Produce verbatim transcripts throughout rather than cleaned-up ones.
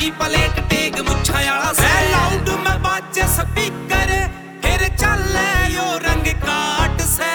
दी plate tag मुच्छा आला से loud में बाजे स्पीकर फिर चले यो रंग काट से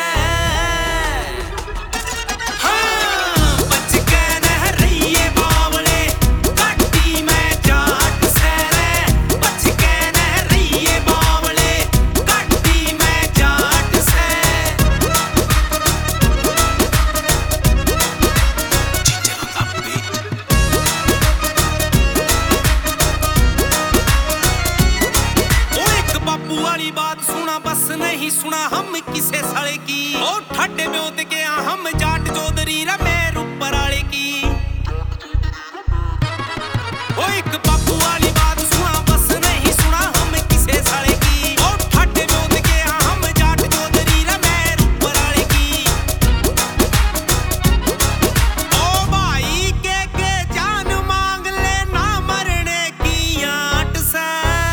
वाली बात सुना बस नहीं सुना हम किसे साले की ओ ठड्डे में उद के हम जाट चौधरी रमेर ऊपर आले की ओ एक बापू वाली बात सुना बस नहीं सुना हम किसे साले की ओ ठड्डे में उद के हम जाट चौधरी रमेर ऊपर आले की ओ भाई के के जान मांग ले ना मरने की आट से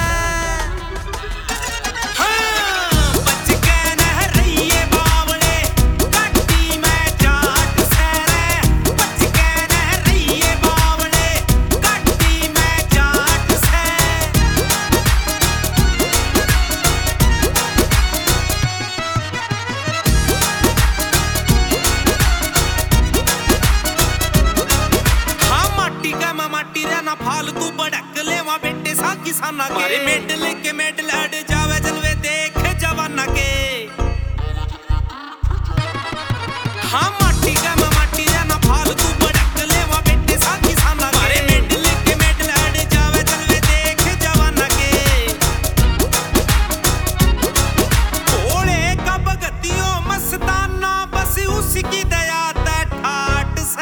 फालतू भड़क लेवा बेटे सा किसाना के मेडल के मेडल अड़ जावे जलवे देख जवाना के हाँ माटी का मैं माटी रहना फालतू भड़क लेवा बेटे सा किसाना के मेडल के मेडल अड़ जावे जलवे देख जवाना के ओले का भगतियों मस्ताना बस उसकी दया ते ठाट से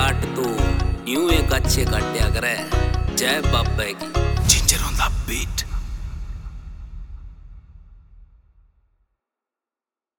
यूं एक अच्छे काट्या करे जय बाबे की जिंजर ऑन द बीट।